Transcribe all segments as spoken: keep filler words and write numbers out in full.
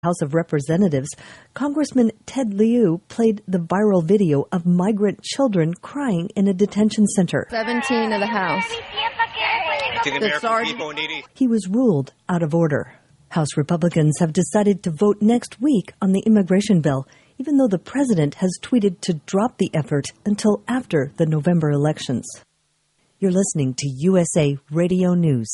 House of Representatives, Congressman Ted Lieu played the viral video of migrant children crying in a detention center. seventeen of the House. The sergeant. He was ruled out of order. House Republicans have decided to vote next week on the immigration bill, even though the president has tweeted to drop the effort until after the November elections. You're listening to U S A Radio News.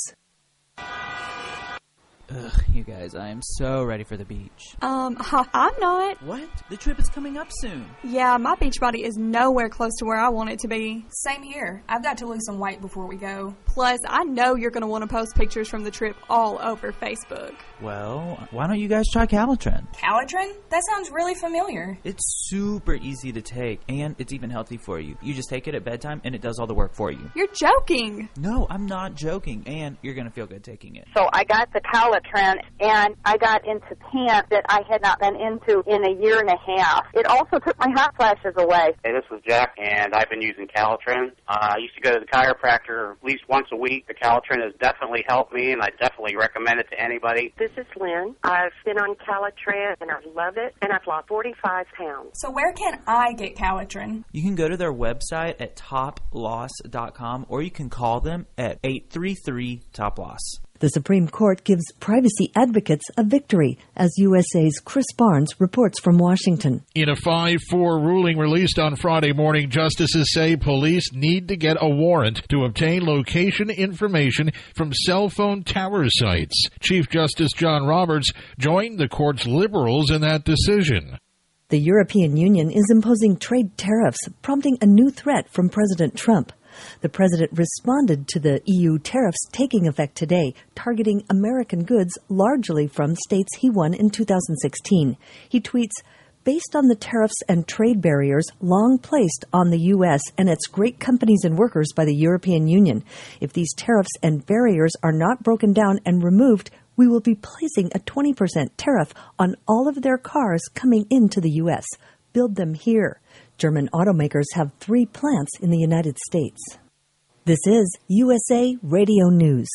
Ugh, you guys, I am so ready for the beach. Um, I'm not. What? The trip is coming up soon. Yeah, my beach body is nowhere close to where I want it to be. Same here. I've got to lose some weight before we go. Plus, I know you're going to want to post pictures from the trip all over Facebook. Well, why don't you guys try Calitrin? Calitrin? That sounds really familiar. It's super easy to take, and it's even healthy for you. You just take it at bedtime, and it does all the work for you. You're joking. No, I'm not joking, and you're going to feel good taking it. So I got the Calitrin, and I got into pants that I had not been into in a year and a half. It also took my hot flashes away. Hey, this is Jack, and I've been using Calitrin. Uh, I used to go to the chiropractor at least once a week. The Calitrin has definitely helped me, and I definitely recommend it to anybody. This is Lynn. I've been on Calitrin, and I love it, and I've lost forty-five pounds. So where can I get Calitrin? You can go to their website at top loss dot com, or you can call them at eight three three top loss. The Supreme Court gives privacy advocates a victory, as U S A's Chris Barnes reports from Washington. In a five four ruling released on Friday morning, justices say police need to get a warrant to obtain location information from cell phone tower sites. Chief Justice John Roberts joined the court's liberals in that decision. The European Union is imposing trade tariffs, prompting a new threat from President Trump. The president responded to the E U tariffs taking effect today, targeting American goods largely from states he won in two thousand sixteen. He tweets, "Based on the tariffs and trade barriers long placed on the U S and its great companies and workers by the European Union, if these tariffs and barriers are not broken down and removed, we will be placing a twenty percent tariff on all of their cars coming into the U S. Build them here." German automakers have three plants in the United States. This is U S A Radio News.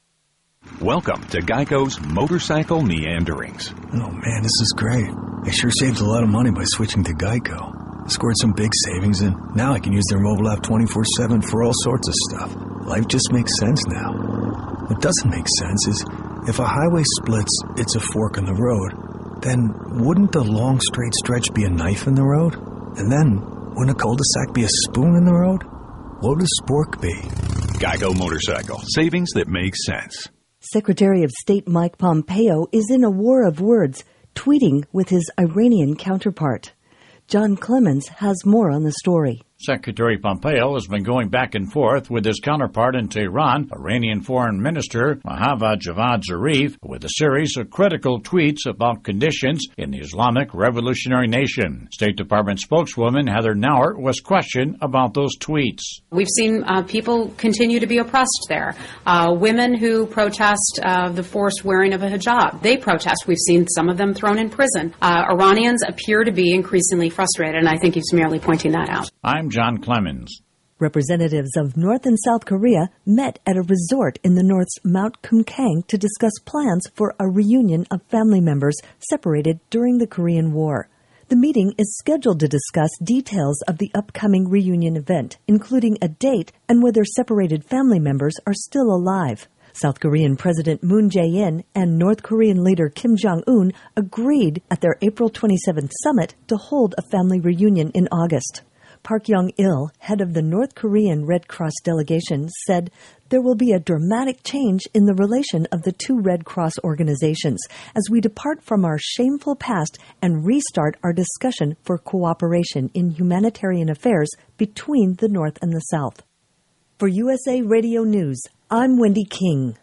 Welcome to Geico's Motorcycle Meanderings. Oh man, this is great. I sure saved a lot of money by switching to Geico. I scored some big savings, and now I can use their mobile app twenty-four seven for all sorts of stuff. Life just makes sense now. What doesn't make sense is if a highway splits, it's a fork in the road. Then wouldn't the long straight stretch be a knife in the road? And then, wouldn't a cul-de-sac be a spoon in the road? What would a spork be? Geico Motorcycle. Savings that make sense. Secretary of State Mike Pompeo is in a war of words, tweeting with his Iranian counterpart. John Clemens has more on the story. Secretary Pompeo has been going back and forth with his counterpart in Tehran, Iranian Foreign Minister Mohammad Javad Zarif, with a series of critical tweets about conditions in the Islamic Revolutionary Nation. State Department spokeswoman Heather Nauert was questioned about those tweets. We've seen uh, people continue to be oppressed there. Uh, women who protest uh, the forced wearing of a hijab, they protest. We've seen some of them thrown in prison. Uh, Iranians appear to be increasingly frustrated, and I think he's merely pointing that out. I'm John Clemens. Representatives of North and South Korea met at a resort in the North's Mount Kumkang to discuss plans for a reunion of family members separated during the Korean War. The meeting is scheduled to discuss details of the upcoming reunion event, including a date and whether separated family members are still alive. South Korean President Moon Jae-in and North Korean leader Kim Jong-un agreed at their April twenty-seventh summit to hold a family reunion in August. Park Young-il, head of the North Korean Red Cross delegation, said there will be a dramatic change in the relation of the two Red Cross organizations as we depart from our shameful past and restart our discussion for cooperation in humanitarian affairs between the North and the South. For U S A Radio News, I'm Wendy King.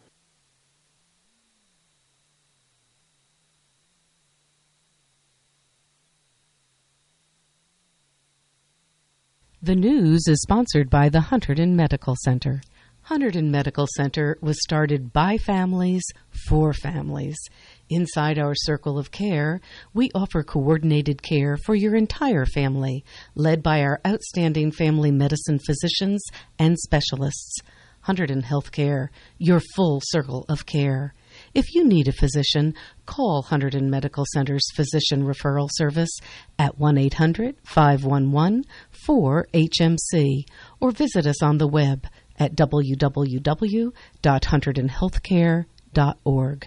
The news is sponsored by the Hunterdon Medical Center. Hunterdon Medical Center was started by families for families. Inside our circle of care, we offer coordinated care for your entire family, led by our outstanding family medicine physicians and specialists. Hunterdon Healthcare, your full circle of care. If you need a physician, call Hunterdon Medical Center's Physician Referral Service at one eight hundred, five one one, four H M C or visit us on the web at w w w dot hunterdon healthcare dot org.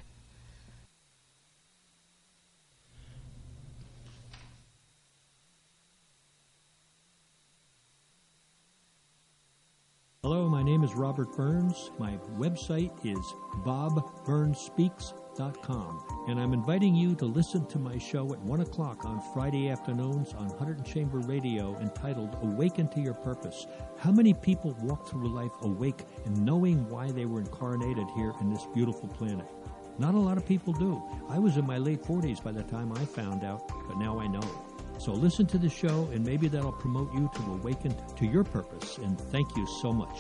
Hello, my name is Robert Burns. My website is bob burns speaks dot com, and I'm inviting you to listen to my show at one o'clock on Friday afternoons on Hunterdon Chamber Radio entitled Awaken to Your Purpose. How many people walk through life awake and knowing why they were incarnated here in this beautiful planet? Not a lot of people do. I was in my late forties by the time I found out, but now I know. So listen to the show, and maybe that'll promote you to awaken to your purpose. And thank you so much.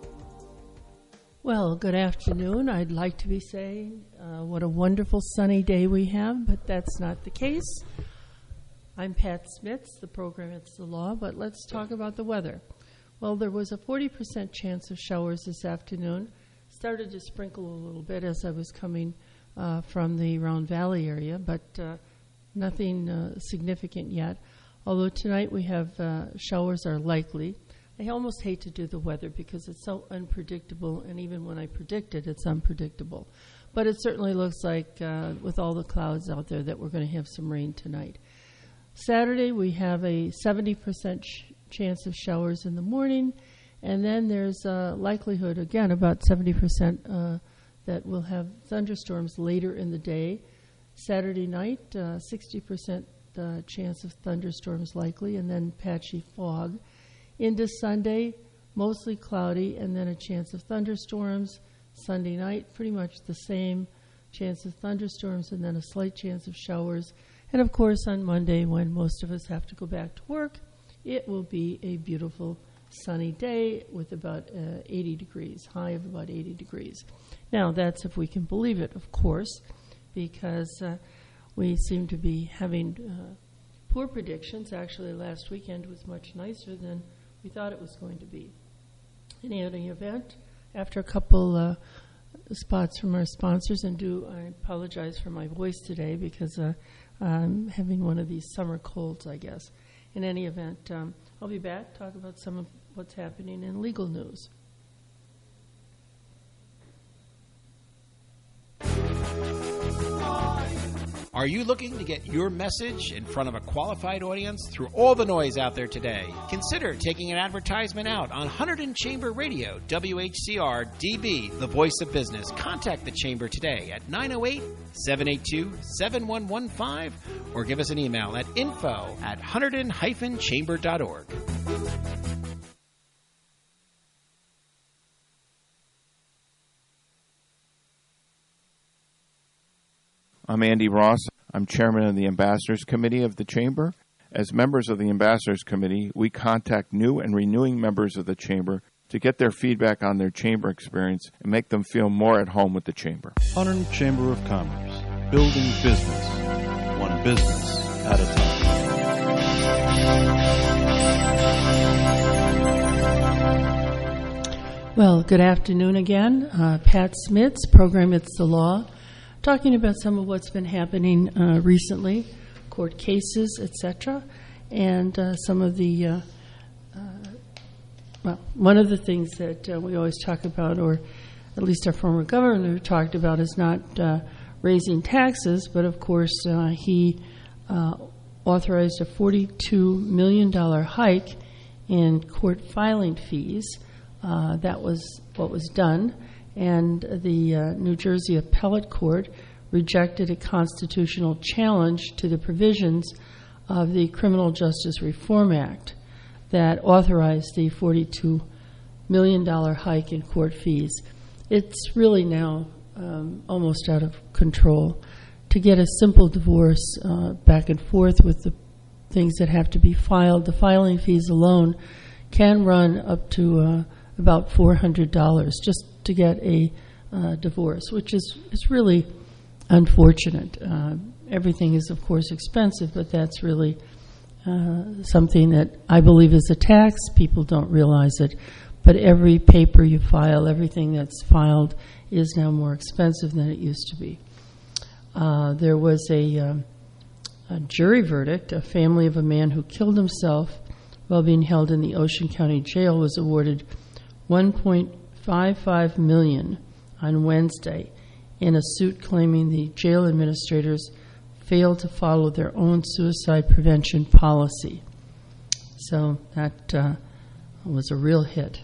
Well, good afternoon. I'd like to be saying uh, what a wonderful sunny day we have, but that's not the case. I'm Pat Smits, the program It's the Law, but let's talk about the weather. Well, there was a forty percent chance of showers this afternoon. Started to sprinkle a little bit as I was coming uh, from the Round Valley area, but uh, nothing uh, significant yet. Although tonight we have uh, showers are likely. I almost hate to do the weather because it's so unpredictable, and even when I predict it, it's unpredictable. But it certainly looks like, uh, with all the clouds out there, that we're going to have some rain tonight. Saturday, we have a seventy percent sh- chance of showers in the morning, and then there's a likelihood, again, about seventy percent uh, that we'll have thunderstorms later in the day. Saturday night, uh, sixty percent uh, chance of thunderstorms likely, and then patchy fog. Into Sunday, mostly cloudy, and then a chance of thunderstorms. Sunday night, pretty much the same chance of thunderstorms, and then a slight chance of showers. And of course, on Monday, when most of us have to go back to work, it will be a beautiful sunny day with about uh, eighty degrees, high of about eighty degrees. Now, that's if we can believe it, of course, because uh, we seem to be having uh, poor predictions. Actually, last weekend was much nicer than we thought it was going to be. In any event, after a couple uh, spots from our sponsors, and do I apologize for my voice today because uh, I'm having one of these summer colds, I guess. In any event, um, I'll be back to talk about some of what's happening in legal news. Are you looking to get your message in front of a qualified audience through all the noise out there today? Consider taking an advertisement out on Hunterdon Chamber Radio, W H C R D B, the voice of business. Contact the Chamber today at nine oh eight, seven eight two, seven one one five or give us an email at info at hunterdon dash chamber dot org. I'm Andy Ross. I'm chairman of the Ambassadors Committee of the Chamber. As members of the Ambassadors Committee, we contact new and renewing members of the Chamber to get their feedback on their Chamber experience and make them feel more at home with the Chamber. Hunterdon Chamber of Commerce, building business, one business at a time. Well, good afternoon again. Uh, Pat Smits, program It's the Law. Talking about some of what's been happening uh, recently, court cases, et cetera, and uh, some of the, uh, uh, well, one of the things that uh, we always talk about, or at least our former governor talked about, is not uh, raising taxes, but of course uh, he uh, authorized a forty-two million dollars hike in court filing fees. Uh, that was what was done. And the uh, New Jersey Appellate Court rejected a constitutional challenge to the provisions of the Criminal Justice Reform Act that authorized the forty-two million dollars hike in court fees. It's really now um, almost out of control. To get a simple divorce uh, back and forth with the things that have to be filed, the filing fees alone can run up to uh, about four hundred dollars just to get a uh, divorce, which is, is really unfortunate. Uh, everything is, of course, expensive, but that's really uh, something that I believe is a tax. People don't realize it, but every paper you file, everything that's filed, is now more expensive than it used to be. Uh, there was a, um, a jury verdict. A family of a man who killed himself while being held in the Ocean County Jail was awarded one point five five million dollars on Wednesday in a suit claiming the jail administrators failed to follow their own suicide prevention policy. So that uh, was a real hit.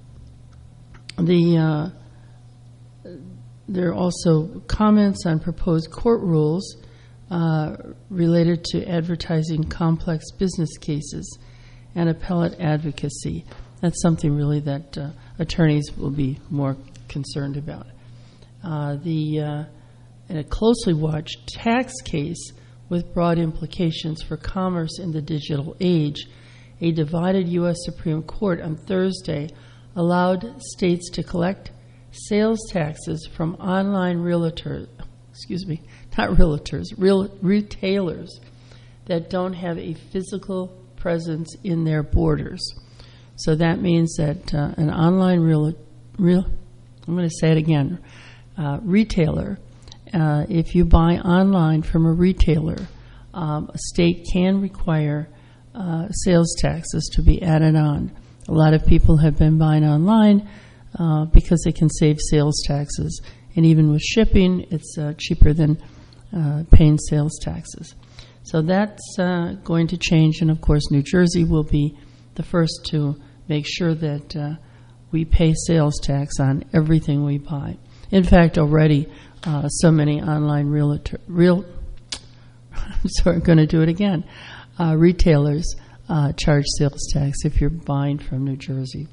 The uh, there are also comments on proposed court rules uh, related to advertising complex business cases and appellate advocacy. That's something really that uh, attorneys will be more concerned about. Uh, the uh, in a closely watched tax case with broad implications for commerce in the digital age, a divided U S Supreme Court on Thursday allowed states to collect sales taxes from online realtors, excuse me, not realtors, real retailers that don't have a physical presence in their borders. So that means that uh, an online real, real, I'm going to say it again, uh, retailer, uh, if you buy online from a retailer, um, a state can require uh, sales taxes to be added on. A lot of people have been buying online uh, because they can save sales taxes. And even with shipping, it's uh, cheaper than uh, paying sales taxes. So that's uh, going to change. And, of course, New Jersey will be the first to make sure that uh, we pay sales tax on everything we buy. In fact, already uh, so many online realtor, real, I'm sorry, I'm going to do it again, uh, retailers uh, charge sales tax if you're buying from New Jersey.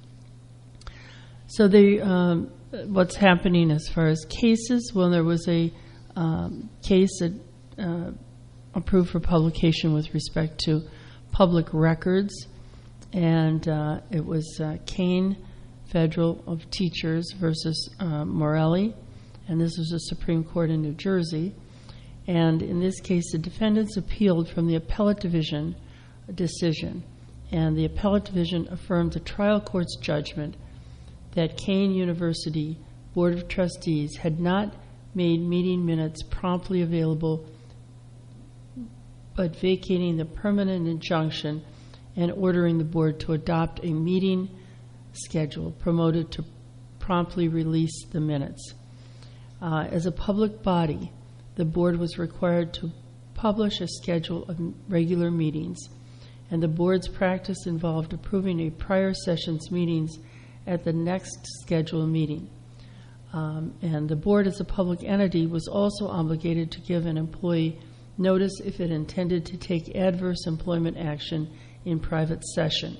So the um, what's happening as far as cases? Well, there was a um, case that uh, approved for publication with respect to public records, and uh, it was uh, Kane Federal of Teachers versus uh, Morelli, and this was the Supreme Court in New Jersey. And in this case, the defendants appealed from the appellate division decision, and the appellate division affirmed the trial court's judgment that Kane University Board of Trustees had not made meeting minutes promptly available, but vacating the permanent injunction and ordering the board to adopt a meeting schedule promoted to promptly release the minutes. Uh, as a public body, the board was required to publish a schedule of regular meetings, and the board's practice involved approving a prior session's meetings at the next scheduled meeting. Um, and the board, as a public entity, was also obligated to give an employee notice if it intended to take adverse employment action in private session.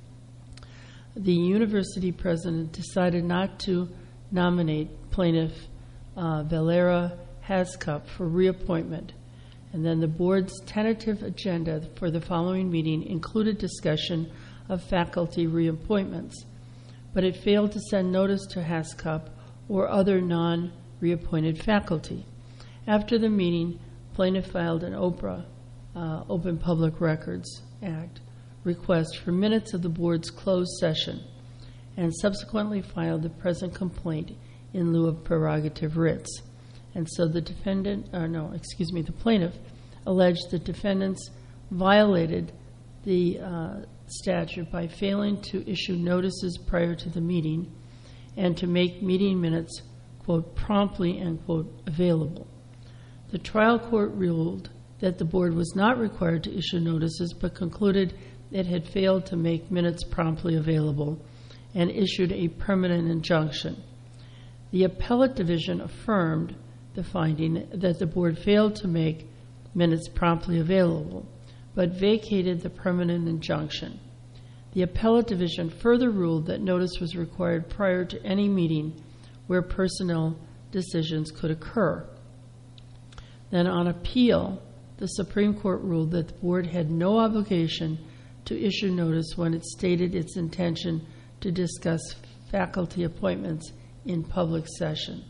The university president decided not to nominate plaintiff uh, Valera Hascup for reappointment, and then the board's tentative agenda for the following meeting included discussion of faculty reappointments, but it failed to send notice to Hascup or other non-reappointed faculty. After the meeting, plaintiff filed an OPRA, uh, Open Public Records Act, request for minutes of the board's closed session, and subsequently filed the present complaint in lieu of prerogative writs. And so the defendant, or no, excuse me, the plaintiff alleged that defendants violated the uh, statute by failing to issue notices prior to the meeting and to make meeting minutes, quote, promptly and, quote, available. The trial court ruled that the board was not required to issue notices, but concluded it had failed to make minutes promptly available and issued a permanent injunction. The appellate division affirmed the finding that the board failed to make minutes promptly available, but vacated the permanent injunction. The appellate division further ruled that notice was required prior to any meeting where personnel decisions could occur. Then on appeal, the Supreme Court ruled that the board had no obligation to issue notice when it stated its intention to discuss faculty appointments in public session.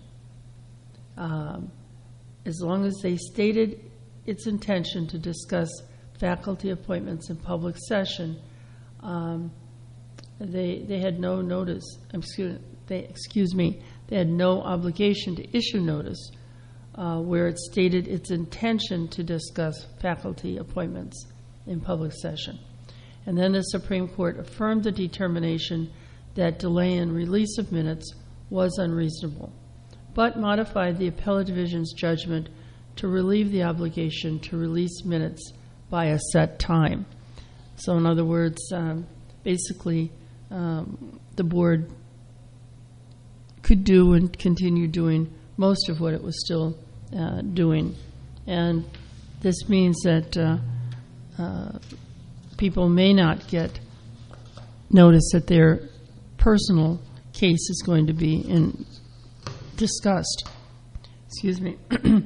Um, as long as they stated its intention to discuss faculty appointments in public session, um, they they had no notice. Excuse, they, excuse me. They had no obligation to issue notice uh, where it stated its intention to discuss faculty appointments in public session. And then the Supreme Court affirmed the determination that delay in release of minutes was unreasonable, but modified the appellate division's judgment to relieve the obligation to release minutes by a set time. So in other words, um, basically um, the board could do and continue doing most of what it was still uh, doing. And this means that uh, uh, people may not get notice that their personal case is going to be in discussed. Excuse me.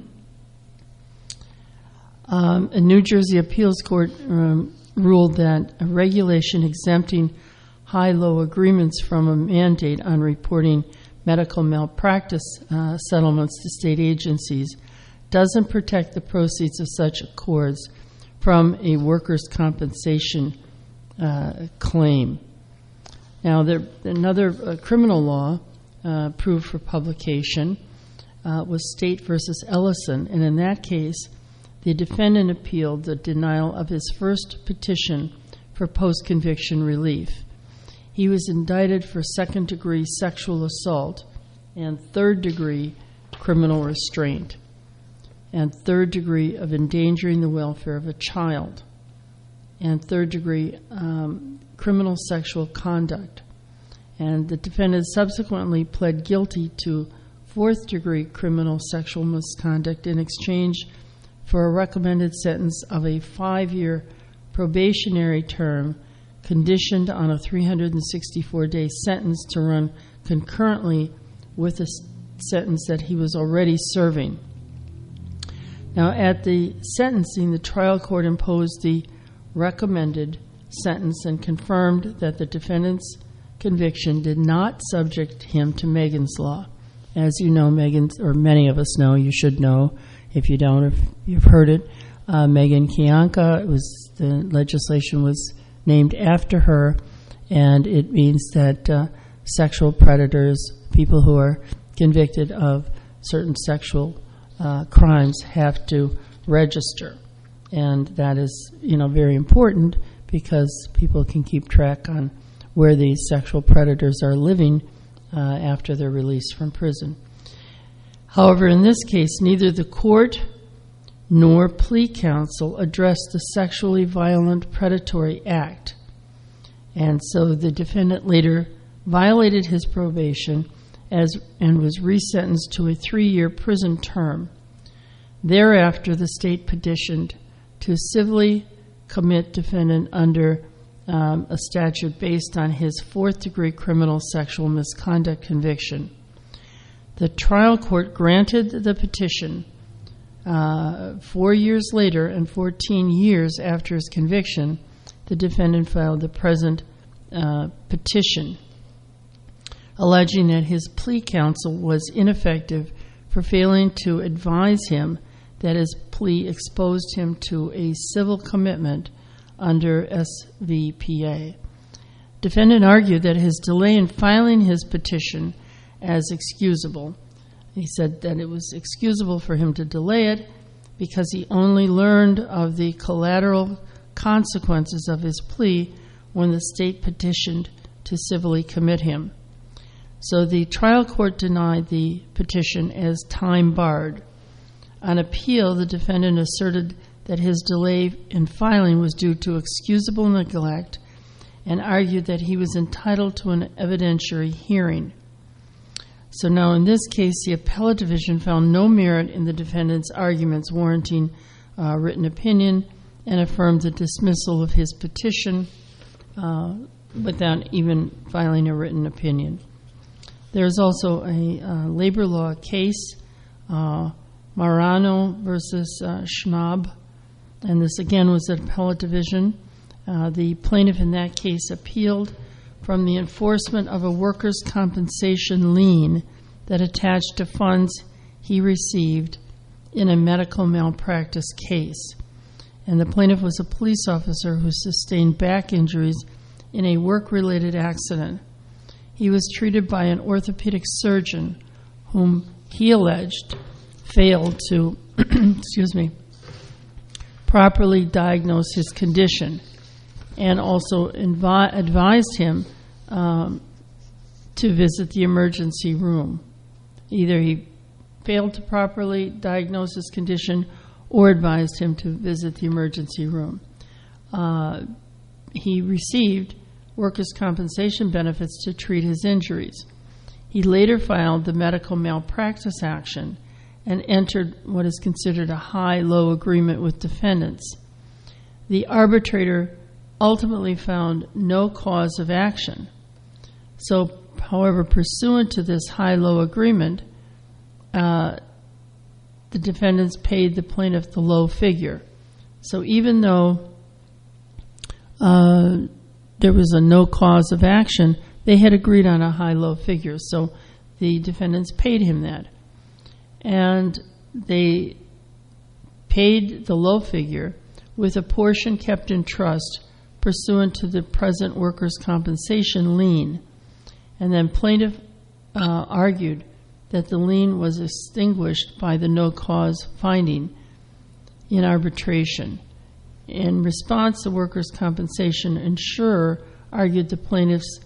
um, a New Jersey appeals court um, ruled that a regulation exempting high-low agreements from a mandate on reporting medical malpractice uh, settlements to state agencies doesn't protect the proceeds of such accords from a workers' compensation uh, claim. Now, there, another uh, criminal law uh, approved for publication uh, was State versus Ellison, and in that case, the defendant appealed the denial of his first petition for post-conviction relief. He was indicted for second-degree sexual assault and third-degree criminal restraint and third-degree of endangering the welfare of a child and third-degree um, criminal sexual conduct. And the defendant subsequently pled guilty to fourth-degree criminal sexual misconduct in exchange for a recommended sentence of a five-year probationary term conditioned on a three hundred sixty-four day sentence to run concurrently with a sentence that he was already serving. Now, at the sentencing, the trial court imposed the recommended sentence and confirmed that the defendant's conviction did not subject him to Megan's Law. As you know, Megan's, or many of us know, you should know, if you don't, if you've heard it, uh, Megan Kiyanka, it was, the legislation was named after her, and it means that uh, sexual predators, people who are convicted of certain sexual uh, crimes, have to register. And that is, you know, very important because people can keep track on where these sexual predators are living uh, after they're released from prison. However, in this case, neither the court nor plea counsel addressed the Sexually Violent Predatory Act. And so the defendant later violated his probation as and was resentenced to a three-year prison term. Thereafter, the state petitioned to civilly commit defendant under um, a statute based on his fourth-degree criminal sexual misconduct conviction. The trial court granted the petition. Uh, four years later and fourteen years after his conviction, the defendant filed the present uh, petition, alleging that his plea counsel was ineffective for failing to advise him that his plea exposed him to a civil commitment under S V P A. Defendant argued that his delay in filing his petition as excusable. He said that it was excusable for him to delay it because he only learned of the collateral consequences of his plea when the state petitioned to civilly commit him. So the trial court denied the petition as time barred. On appeal, the defendant asserted that his delay in filing was due to excusable neglect and argued that he was entitled to an evidentiary hearing. So now in this case, the appellate division found no merit in the defendant's arguments warranting uh, written opinion and affirmed the dismissal of his petition uh, without even filing a written opinion. There is also a uh, labor law case, uh, Marano versus uh, Schnaub, and this again was an appellate division. Uh, the plaintiff in that case appealed from the enforcement of a workers' compensation lien that attached to funds he received in a medical malpractice case. And the plaintiff was a police officer who sustained back injuries in a work-related accident. He was treated by an orthopedic surgeon whom he alleged failed to, excuse me, properly diagnose his condition, and also invi- advised him um, to visit the emergency room. Either he failed to properly diagnose his condition or advised him to visit the emergency room. Uh, he received workers' compensation benefits to treat his injuries. He later filed the medical malpractice action and entered what is considered a high-low agreement with defendants. The arbitrator ultimately found no cause of action. So, however, pursuant to this high-low agreement, uh, the defendants paid the plaintiff the low figure. So even though uh, there was a no cause of action, they had agreed on a high-low figure. So the defendants paid him that. And they paid the low figure with a portion kept in trust pursuant to the present workers' compensation lien. And then plaintiff uh, argued that the lien was extinguished by the no cause finding in arbitration. In response, the workers' compensation insurer argued the plaintiff's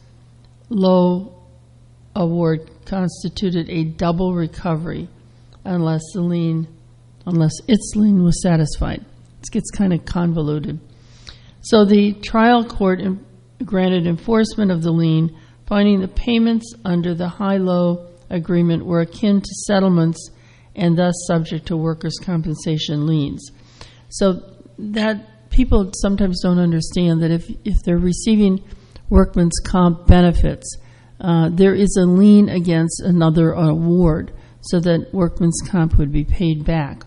low award constituted a double recovery unless the lien, unless its lien was satisfied. It gets kind of convoluted. So the trial court in, granted enforcement of the lien, finding the payments under the high-low agreement were akin to settlements and thus subject to workers' compensation liens. So that people sometimes don't understand that if, if they're receiving workman's comp benefits, uh, there is a lien against another award so that workman's comp would be paid back.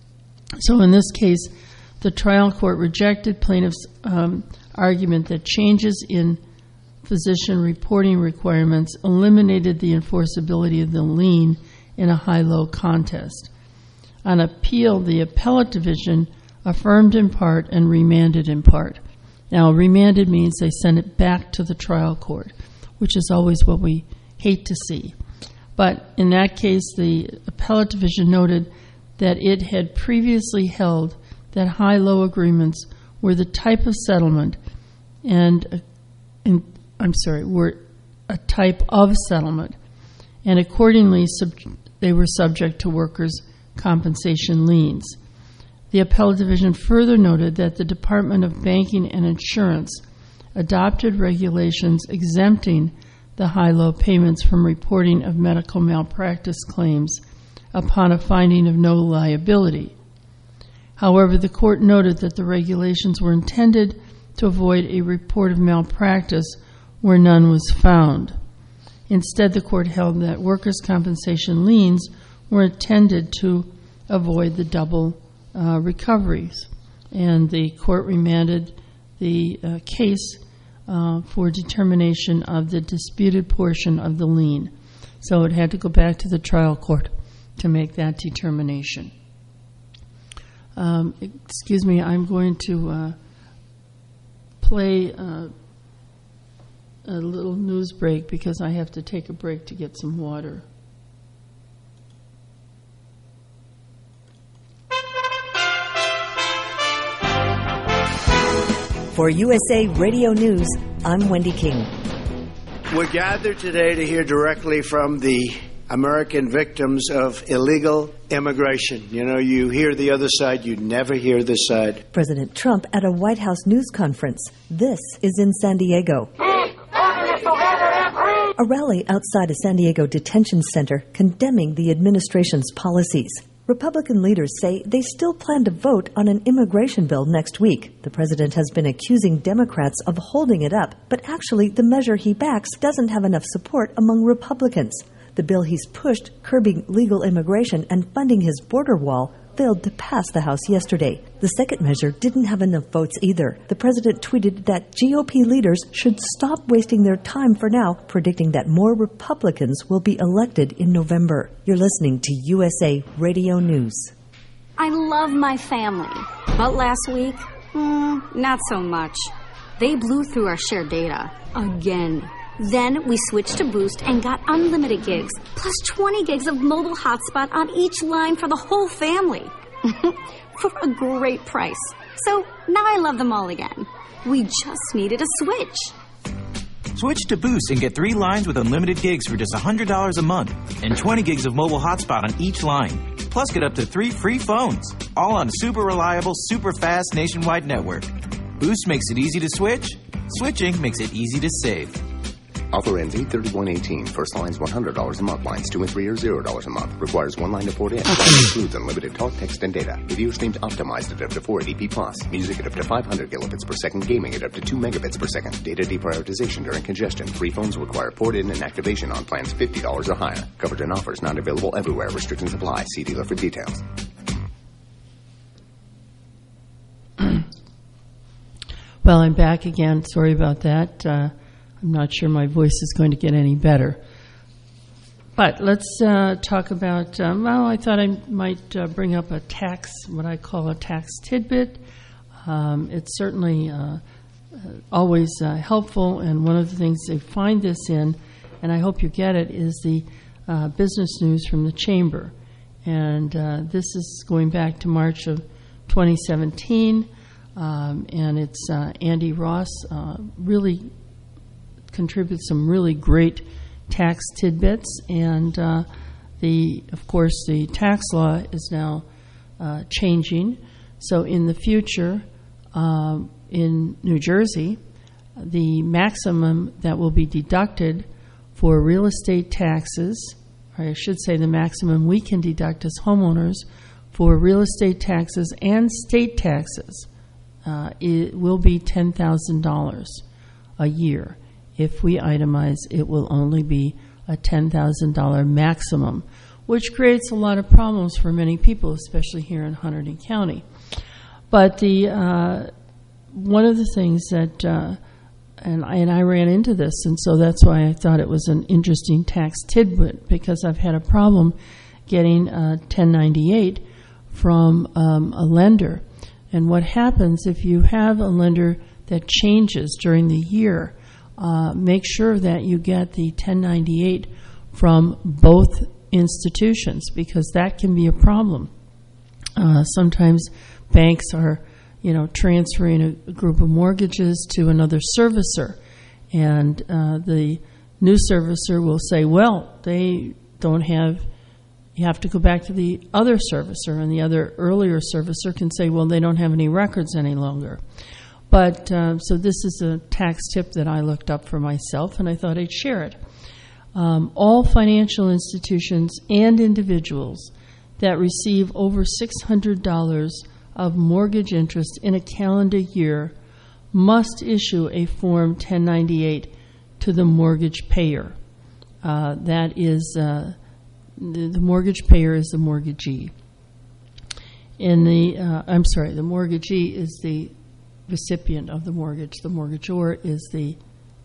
So in this case, the trial court rejected plaintiff's um, argument that changes in physician reporting requirements eliminated the enforceability of the lien in a high-low contest. On appeal, the appellate division affirmed in part and remanded in part. Now, remanded means they send it back to the trial court, which is always what we hate to see. But in that case, the appellate division noted that it had previously held that high-low agreements were the type of settlement and, uh, in, I'm sorry, were a type of settlement, and accordingly sub- they were subject to workers' compensation liens. The appellate division further noted that the Department of Banking and Insurance adopted regulations exempting the high-low payments from reporting of medical malpractice claims upon a finding of no liability. However, the court noted that the regulations were intended to avoid a report of malpractice where none was found. Instead, the court held that workers' compensation liens were intended to avoid the double uh, recoveries, and the court remanded the uh, case uh, for determination of the disputed portion of the lien. So it had to go back to the trial court to make that determination. Um, excuse me, I'm going to uh, play uh, a little news break because I have to take a break to get some water. For U S A Radio News, I'm Wendy King. We're gathered today to hear directly from the American victims of illegal immigration. You know, you hear the other side, you never hear this side. President Trump at a White House news conference. This is in San Diego. A rally outside a San Diego detention center condemning the administration's policies. Republican leaders say they still plan to vote on an immigration bill next week. The president has been accusing Democrats of holding it up, but actually the measure he backs doesn't have enough support among Republicans. The bill he's pushed, curbing legal immigration and funding his border wall, failed to pass the House yesterday. The second measure didn't have enough votes either. The president tweeted that G O P leaders should stop wasting their time for now, predicting that more Republicans will be elected in November. You're listening to U S A Radio News. I love my family, but last week, mm, not so much. They blew through our shared data. Again. Then we switched to Boost and got unlimited gigs, plus twenty gigs of mobile hotspot on each line for the whole family. For a great price. So now I love them all again. We just needed a switch. Switch to Boost and get three lines with unlimited gigs for just one hundred dollars a month and twenty gigs of mobile hotspot on each line. Plus, get up to three free phones, all on a super reliable, super fast nationwide network. Boost makes it easy to switch. Switching makes it easy to save. Offer ends eight thirty-one eighteen. First line's one hundred dollars a month. Lines two and three are zero dollars a month. Requires one line to port in. Plan includes unlimited talk, text, and data. Video streams optimized at up to four eighty p plus. Music at up to five hundred kilobits per second. Gaming at up to two megabits per second. Data deprioritization during congestion. Free phones require port in and activation on plans fifty dollars or higher. Coverage and offers not available everywhere. Restrictions apply. See dealer for details. Well, I'm back again. Sorry about that. Uh, I'm not sure my voice is going to get any better. But let's uh, talk about, um, well, I thought I might uh, bring up a tax, what I call a tax tidbit. Um, it's certainly uh, always uh, helpful, and one of the things they find this in, and I hope you get it, is the uh, business news from the Chamber. And uh, this is going back to March of twenty seventeen, um, and it's uh, Andy Ross uh, really contributes some really great tax tidbits, and uh, the of course the tax law is now uh, changing. So in the future, um, in New Jersey, the maximum that will be deducted for real estate taxes, or I should say the maximum we can deduct as homeowners for real estate taxes and state taxes, uh, it will be ten thousand dollars a year. If we itemize, it will only be a ten thousand dollars maximum, which creates a lot of problems for many people, especially here in Hunterdon County. But the uh, one of the things that, uh, and, I, and I ran into this, and so that's why I thought it was an interesting tax tidbit, because I've had a problem getting a ten ninety-eight from um, a lender. And what happens if you have a lender that changes during the year, Uh, make sure that you get the ten ninety-eight from both institutions, because that can be a problem. Uh, sometimes banks are, you know, transferring a, a group of mortgages to another servicer, and uh, the new servicer will say, well, they don't have, you have to go back to the other servicer, and the other earlier servicer can say, well, they don't have any records any longer. But uh, so this is a tax tip that I looked up for myself, and I thought I'd share it. Um, all financial institutions and individuals that receive over six hundred dollars of mortgage interest in a calendar year must issue a Form ten ninety-eight to the mortgage payer. Uh, that is, uh, the, the mortgage payer is the mortgagee. In the, uh, I'm sorry, the mortgagee is the recipient of the mortgage. The mortgagor is the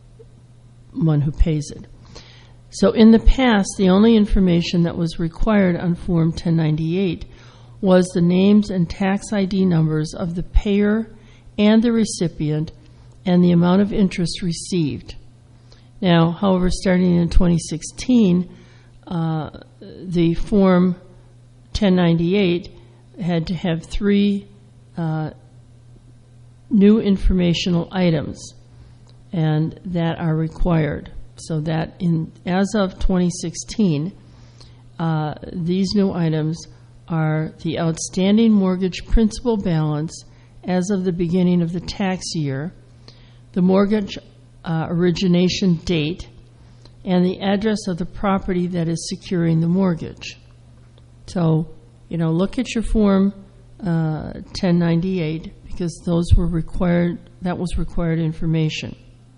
one who pays it. So in the past, the only information that was required on Form ten ninety-eight was the names and tax I D numbers of the payer and the recipient and the amount of interest received. Now, however, starting in twenty sixteen, uh, the Form ten ninety-eight had to have three uh, new informational items, and that are required. So that in as of twenty sixteen, uh, these new items are the outstanding mortgage principal balance as of the beginning of the tax year, the mortgage uh, origination date, and the address of the property that is securing the mortgage. So, you know, look at your Form uh, ten ninety-eight, because those were required, that was required information.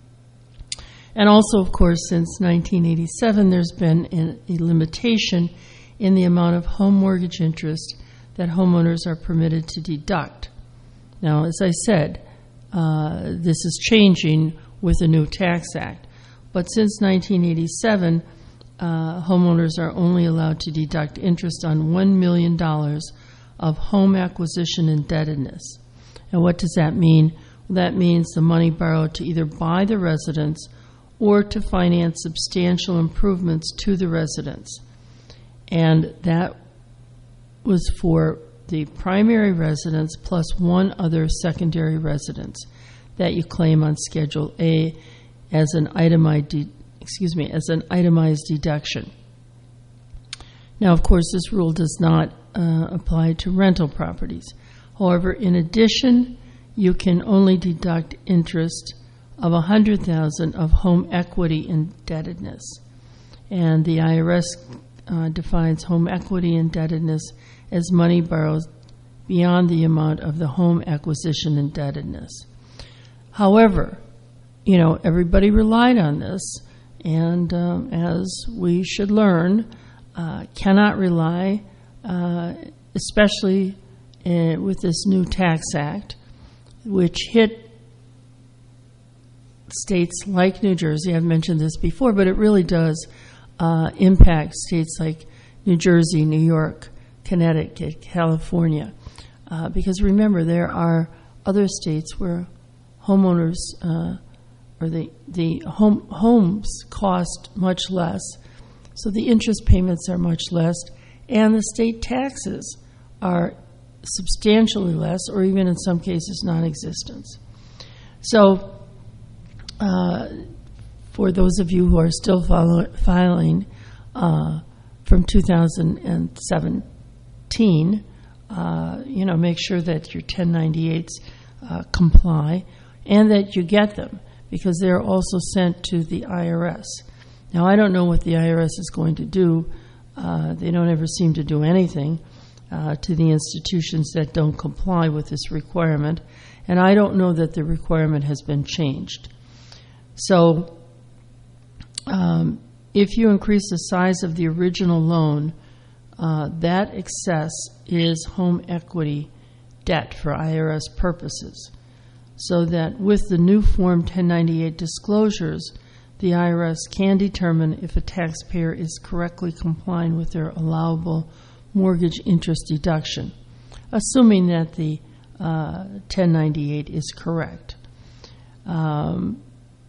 And also, of course, since nineteen eighty-seven, there's been an, a limitation in the amount of home mortgage interest that homeowners are permitted to deduct. Now, as I said, uh, this is changing with the new Tax Act. But since nineteen eighty-seven, uh, homeowners are only allowed to deduct interest on one million dollars of home acquisition indebtedness. And what does that mean? that means the money borrowed to either buy the residence or to finance substantial improvements to the residence. And that was for the primary residence plus one other secondary residence that you claim on Schedule A as an itemized, de- excuse me, as an itemized deduction. Now, of course, this rule does not uh, apply to rental properties. However, in addition, you can only deduct interest of one hundred thousand dollars of home equity indebtedness. And the I R S uh, defines home equity indebtedness as money borrowed beyond the amount of the home acquisition indebtedness. However, you know, everybody relied on this, and um, as we should learn, uh, cannot rely, uh, especially uh, with this new tax act, which hit states like New Jersey. I've mentioned this before, but it really does uh, impact states like New Jersey, New York, Connecticut, California. Uh, because remember, there are other states where homeowners uh, or the, the home, homes cost much less, so the interest payments are much less, and the state taxes are substantially less, or even in some cases non-existent. So uh, for those of you who are still follow, filing uh, from two thousand seventeen, uh, you know, make sure that your ten ninety-eights uh, comply and that you get them, because they're also sent to the I R S. Now, I don't know what the I R S is going to do. Uh, they don't ever seem to do anything uh, to the institutions that don't comply with this requirement, and I don't know that the requirement has been changed. So um, if you increase the size of the original loan, uh, that excess is home equity debt for I R S purposes. So that with the new Form ten ninety-eight disclosures, the I R S can determine if a taxpayer is correctly complying with their allowable mortgage interest deduction, assuming that the uh, ten ninety-eight is correct. Um,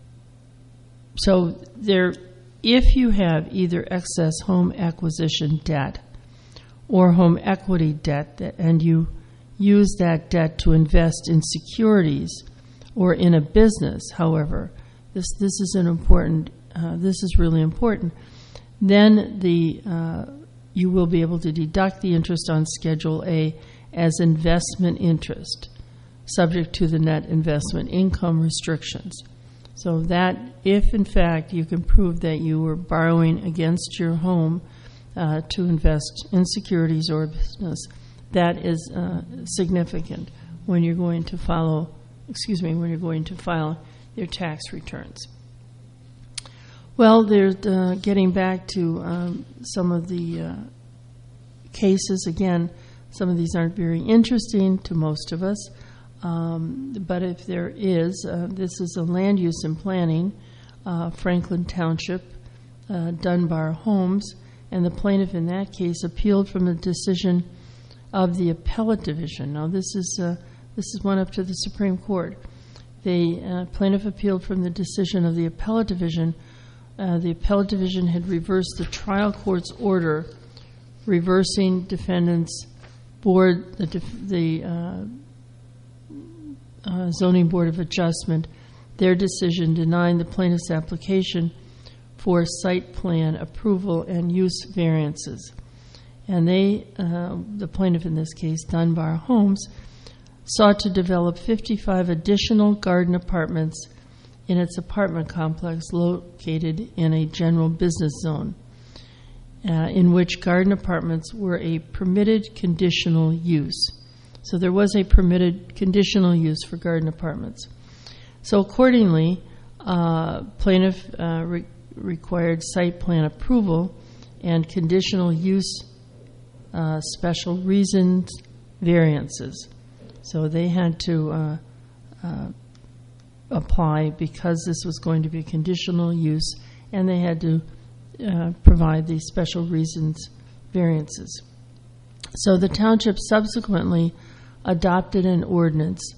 so there, if you have either excess home acquisition debt or home equity debt, that, and you use that debt to invest in securities or in a business, however, this this is an important, uh, this is really important, then the uh, you will be able to deduct the interest on Schedule A as investment interest, subject to the net investment income restrictions. So that if, in fact, you can prove that you were borrowing against your home uh, to invest in securities or business, that is uh, significant when you're going to follow, excuse me, when you're going to file your tax returns. Well, there's uh, getting back to um, some of the uh, cases. Again, some of these aren't very interesting to most of us, um, but if there is, uh, this is a land use and planning, uh, Franklin Township, uh, Dunbar Homes, and the plaintiff in that case appealed from the decision of the appellate division. Now, this is uh, this is one up to the Supreme Court. The uh, plaintiff appealed from the decision of the appellate division. Uh, the appellate division had reversed the trial court's order, reversing defendants' board, the, def- the uh, uh, zoning board of adjustment, their decision denying the plaintiff's application for site plan approval and use variances. And they, uh, the plaintiff in this case, Dunbar Homes, sought to develop fifty-five additional garden apartments in its apartment complex located in a general business zone, uh, in which garden apartments were a permitted conditional use. So there was a permitted conditional use for garden apartments. So accordingly, uh, plaintiff uh, re- required site plan approval and conditional use uh, special reasons variances. So they had to uh, uh, apply because this was going to be conditional use, and they had to uh, provide these special reasons variances. So the township subsequently adopted an ordinance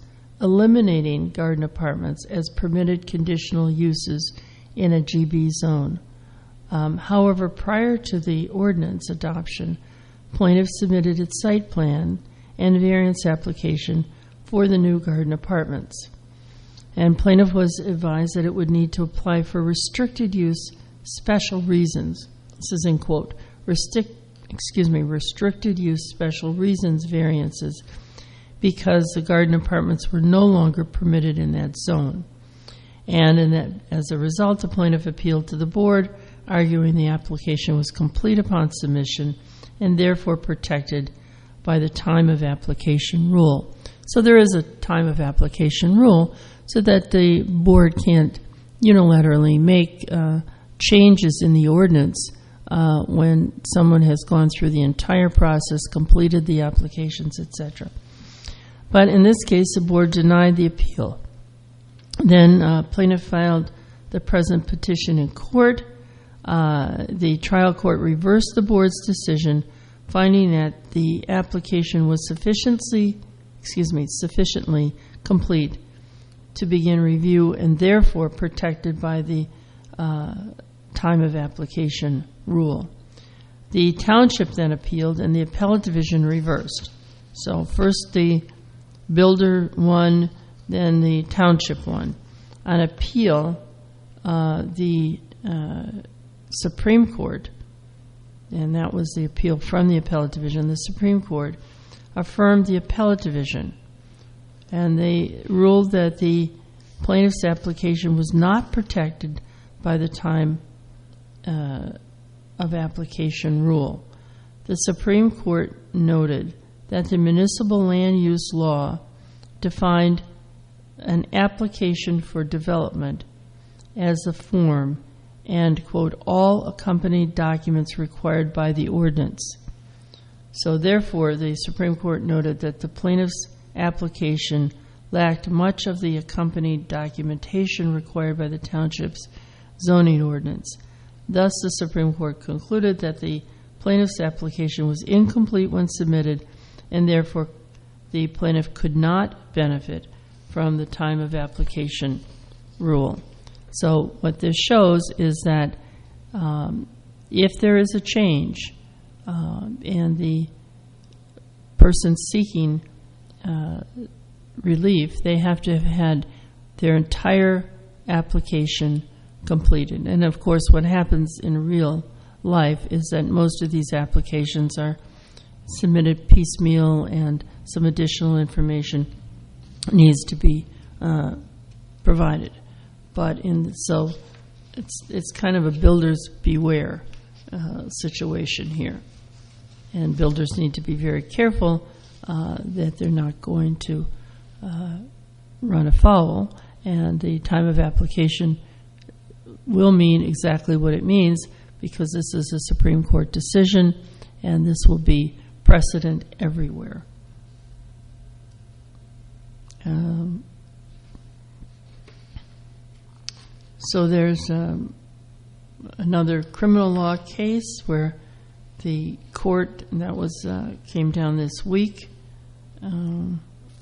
eliminating garden apartments as permitted conditional uses in a G B zone. Um, however, prior to the ordinance adoption, plaintiff submitted its site plan and variance application for the new garden apartments. And plaintiff was advised that it would need to apply for restricted use special reasons. This is in quote, restrict, excuse me, restricted use special reasons variances because the garden apartments were no longer permitted in that zone. And in that, as a result, the plaintiff appealed to the board, arguing the application was complete upon submission and therefore protected by the time of application rule. So there is a time of application rule so that the board can't unilaterally make uh, changes in the ordinance uh, when someone has gone through the entire process, completed the applications, et cetera. But in this case, the board denied the appeal. Then uh, plaintiff filed the present petition in court. Uh, the trial court reversed the board's decision, finding that the application was sufficiently, excuse me, sufficiently complete to begin review and therefore protected by the uh, time of application rule. The township then appealed and the appellate division reversed. So first the builder won, then the township won. On appeal, uh, the uh, Supreme Court, and that was the appeal from the appellate division, the Supreme Court affirmed the appellate division, and they ruled that the plaintiff's application was not protected by the time uh, of application rule. The Supreme Court noted that the municipal land use law defined an application for development as a form and, quote, all accompanied documents required by the ordinance. So therefore, the Supreme Court noted that the plaintiff's application lacked much of the accompanied documentation required by the township's zoning ordinance. Thus, the Supreme Court concluded that the plaintiff's application was incomplete when submitted, and therefore the plaintiff could not benefit from the time of application rule. So what this shows is that um, if there is a change uh, and the person seeking uh, relief, they have to have had their entire application completed. And of course, what happens in real life is that most of these applications are submitted piecemeal and some additional information needs to be uh, provided. But in so it's it's kind of a builder's beware uh, situation here, and builders need to be very careful uh, that they're not going to uh, run afoul. And the time of application will mean exactly what it means, because this is a Supreme Court decision, and this will be precedent everywhere. Um, So there's um, another criminal law case where the court, and that was uh, came down this week. Um,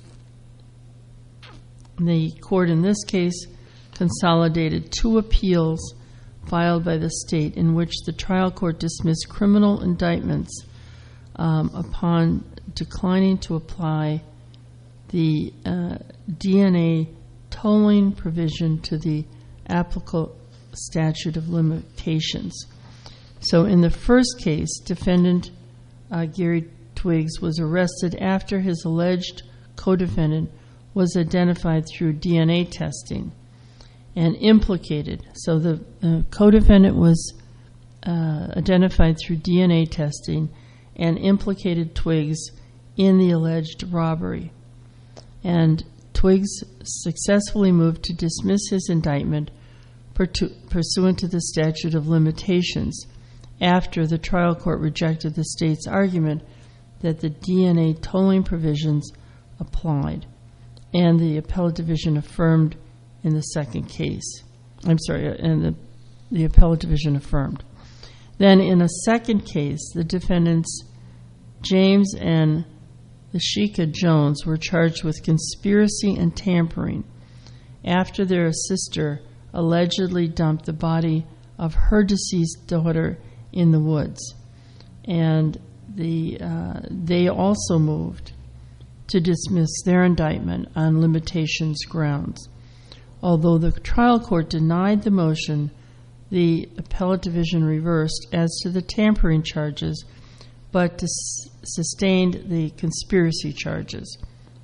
the court in this case consolidated two appeals filed by the state in which the trial court dismissed criminal indictments um, upon declining to apply the uh, D N A tolling provision to the applicable statute of limitations. So in the first case, defendant uh, Gary Twiggs was arrested after his alleged co-defendant was identified through D N A testing and implicated. So the uh, co-defendant was uh, identified through D N A testing and implicated Twiggs in the alleged robbery. And Twiggs successfully moved to dismiss his indictment pursuant to the statute of limitations after the trial court rejected the state's argument that the D N A tolling provisions applied, and the appellate division affirmed in the second case. I'm sorry, and the, the appellate division affirmed. Then in a second case, the defendants James and the Sheikah Jones were charged with conspiracy and tampering after their sister allegedly dumped the body of her deceased daughter in the woods. And the uh, they also moved to dismiss their indictment on limitations grounds. Although the trial court denied the motion, the appellate division reversed as to the tampering charges, but dis- sustained the conspiracy charges.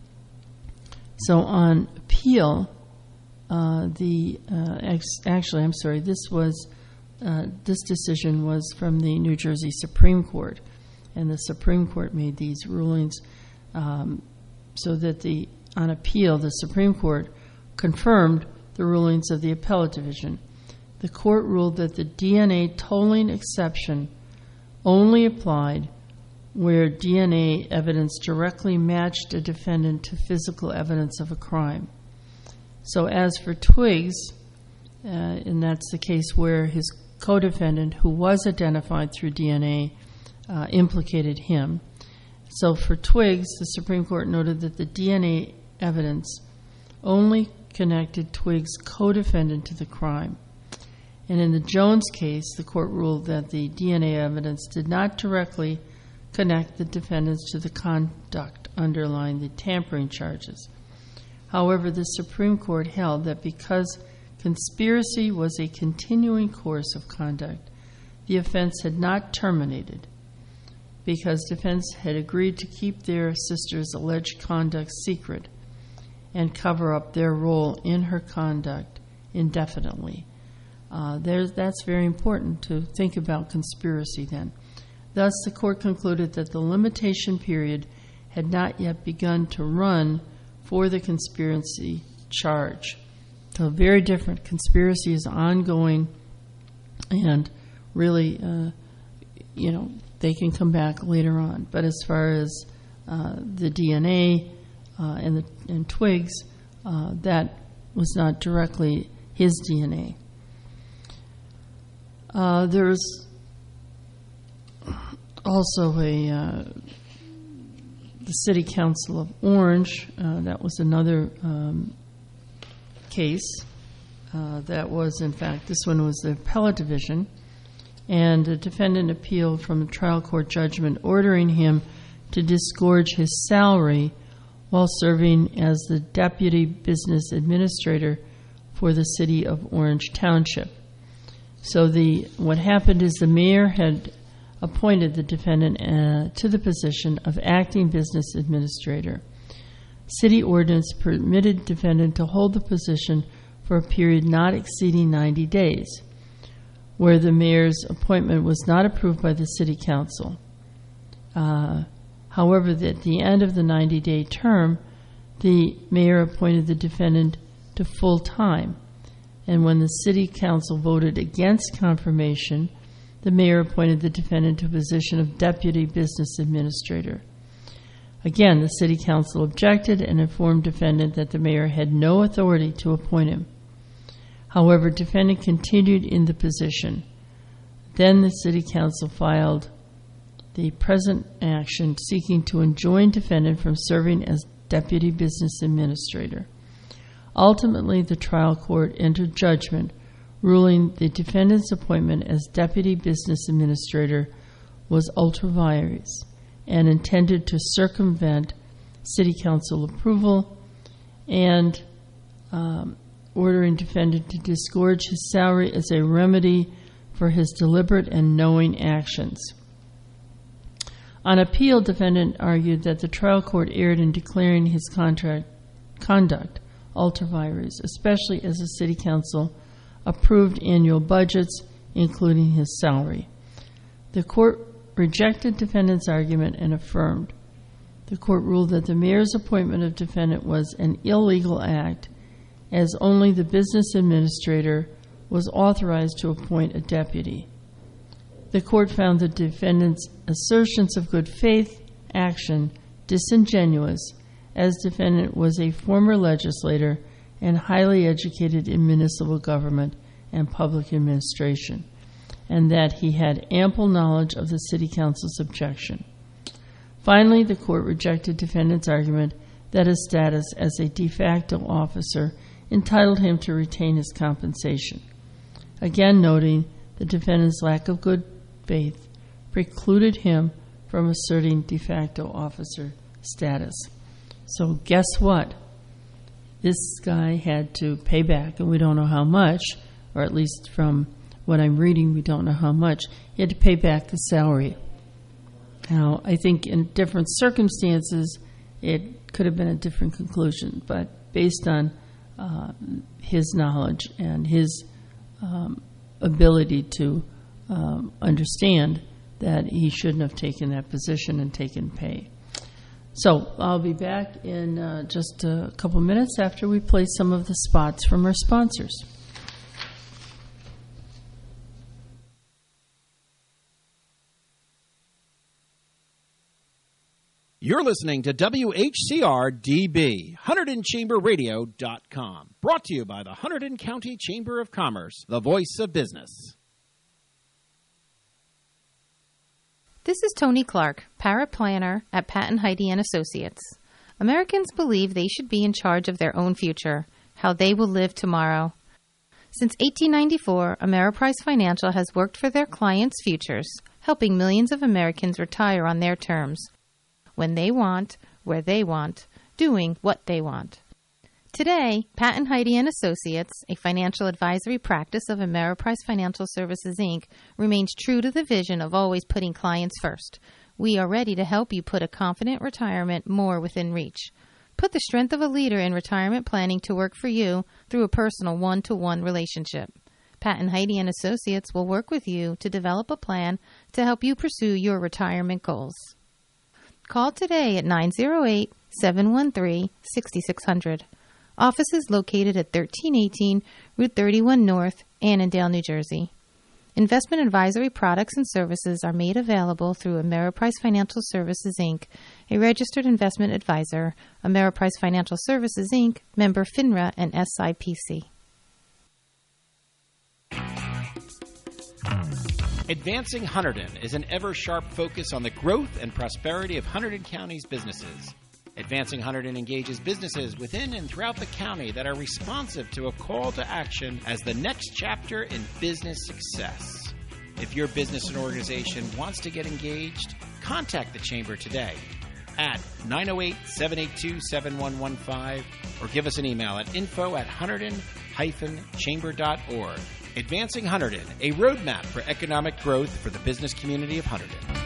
So on appeal, uh, the uh, ex- actually, I'm sorry, this was uh, this decision was from the New Jersey Supreme Court, and the Supreme Court made these rulings um, so that the on appeal, the Supreme Court confirmed the rulings of the appellate division. The court ruled that the D N A tolling exception only applied where D N A evidence directly matched a defendant to physical evidence of a crime. So as for Twiggs, uh, and that's the case where his co-defendant, who was identified through D N A, uh, implicated him. So for Twiggs, the Supreme Court noted that the D N A evidence only connected Twiggs' co-defendant to the crime. And in the Jones case, the court ruled that the D N A evidence did not directly connect the defendants to the conduct underlying the tampering charges. However, the Supreme Court held that because conspiracy was a continuing course of conduct, the offense had not terminated, because defense had agreed to keep their sister's alleged conduct secret and cover up their role in her conduct indefinitely. Uh, there's, that's very important to think about conspiracy then. Thus, the court concluded that the limitation period had not yet begun to run for the conspiracy charge. So very different. Conspiracy is ongoing, and really, uh, you know, they can come back later on. But as far as uh, the D N A uh, and, the, and Twiggs, uh, that was not directly his D N A. Uh, there's also a uh, the City Council of Orange. Uh, that was another um, case. Uh, that was, in fact, this one was the appellate division, and the defendant appealed from a trial court judgment ordering him to disgorge his salary while serving as the deputy business administrator for the City of Orange Township. So the what happened is the mayor had appointed the defendant uh, to the position of acting business administrator. City ordinance permitted defendant to hold the position for a period not exceeding ninety days, where the mayor's appointment was not approved by the city council. Uh, however, at the end of the ninety-day term, the mayor appointed the defendant to full time. And when the city council voted against confirmation, the mayor appointed the defendant to a position of deputy business administrator. Again, the city council objected and informed defendant that the mayor had no authority to appoint him. However, defendant continued in the position. Then the city council filed the present action seeking to enjoin defendant from serving as deputy business administrator. Ultimately, the trial court entered judgment ruling the defendant's appointment as deputy business administrator was ultra vires and intended to circumvent city council approval, and um, ordering defendant to disgorge his salary as a remedy for his deliberate and knowing actions. On appeal, defendant argued that the trial court erred in declaring his contract conduct ultra vires, especially as the city council approved annual budgets, including his salary. The court rejected defendant's argument and affirmed. The court ruled that the mayor's appointment of defendant was an illegal act, as only the business administrator was authorized to appoint a deputy. The court found the defendant's assertions of good faith action disingenuous, as defendant was a former legislator and highly educated in municipal government and public administration, and that he had ample knowledge of the city council's objection. Finally, the court rejected defendant's argument that his status as a de facto officer entitled him to retain his compensation, again noting the defendant's lack of good faith precluded him from asserting de facto officer status. So guess what? This guy had to pay back, and we don't know how much, or at least from what I'm reading, we don't know how much. He had to pay back the salary. Now, I think in different circumstances, it could have been a different conclusion, but based on uh, his knowledge and his um, ability to um, understand that he shouldn't have taken that position and taken pay. So I'll be back in uh, just a couple minutes after we play some of the spots from our sponsors. You're listening to W H C R D B, Hunterdon Chamber Radio dot com. Brought to you by the Hunterdon County Chamber of Commerce, the voice of business. This is Tony Clark, paraplanner at Patton Heidi and Associates. Americans believe they should be in charge of their own future, how they will live tomorrow. Since eighteen ninety-four, Ameriprise Financial has worked for their clients' futures, helping millions of Americans retire on their terms, when they want, where they want, doing what they want. Today, Patton Heidi and Associates, a financial advisory practice of Ameriprise Financial Services, Incorporated, remains true to the vision of always putting clients first. We are ready to help you put a confident retirement more within reach. Put the strength of a leader in retirement planning to work for you through a personal one-to-one relationship. Patton Heidi and Associates will work with you to develop a plan to help you pursue your retirement goals. Call today at nine oh eight, seven one three, six six zero zero. Office is located at thirteen eighteen Route thirty-one North, Annandale, New Jersey. Investment advisory products and services are made available through Ameriprise Financial Services, Incorporated, a registered investment advisor, Ameriprise Financial Services, Incorporated, member FINRA and S I P C. Advancing Hunterdon is an ever-sharp focus on the growth and prosperity of Hunterdon County's businesses. Advancing Hunterdon engages businesses within and throughout the county that are responsive to a call to action as the next chapter in business success. If your business and organization wants to get engaged, contact the Chamber today at nine oh eight, seven eight two, seven one one five or give us an email at info at hunterdon chamber dot org. Advancing Hunterdon, a roadmap for economic growth for the business community of Hunterdon.